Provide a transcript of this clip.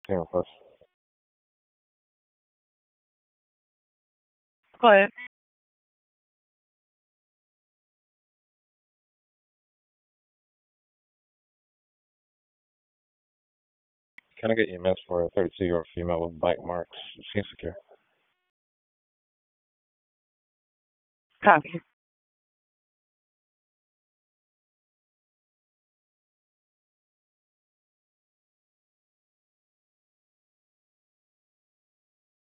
Team request. Go ahead. Can I get EMS for a 32-year-old female with bite marks? Seems secure. Copy.